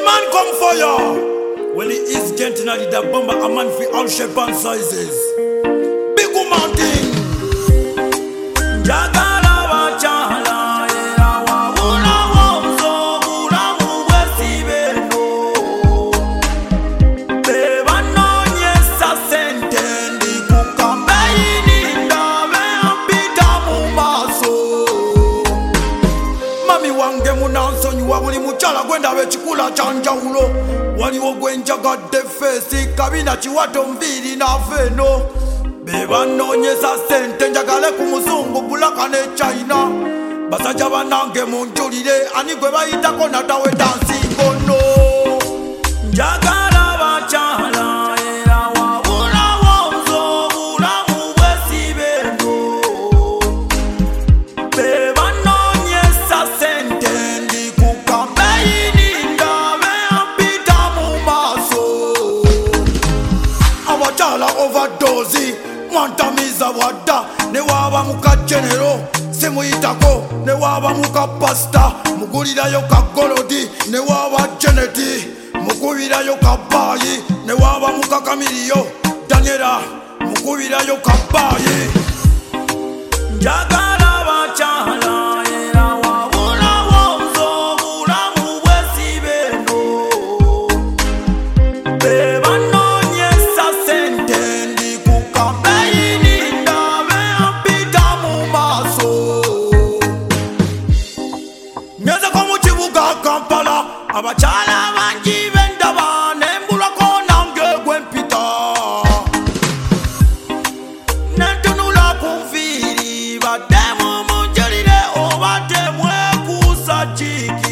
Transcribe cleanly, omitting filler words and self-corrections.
man come for ya. Well, he is gently the bomber, a man for all shape and sizes. Big woman thing. Jagala wachala era wa ula wonzo ula muwesibeno. Beba nonyesa sentendi kukambeini ndawe ampita mumaso. Mami wange munansonyiwa buli muchala gwenda bechikula chanjawulo. Waliwo gwenjagadde fesi kabina chiwato mviri na feno. Beba nonyesa sente njagale ku muzungu bulaka ne China. Basajja banange munjulire ani gwe bayitako natawe dansingo no. Njagala bachala era wabula wonzo bulamu bwesibeno. Beba nonyesa sente ndi ku kambeini ndabe ampita mu maso. Abachala overdose mwantamiza wadda ne waba muka genero simuyitako ne waba muka pasta mugulirayo ka golodi ne waba geneti mukubirayo ka bayi ne waba muka kamiliyo Daniela mukubirayo ka bayi. Njagala bachala era wabula wonzo bulamu bwesibeno. Beba nonyesa sente ndi kukambeini ndabe ampita mu maso. Ngeze ko mu kibuga Kampala abachala bangi bendaba nembulako nange gwempita. Nentunula kunfiri bademu munjulire obadde mwekusa chiki.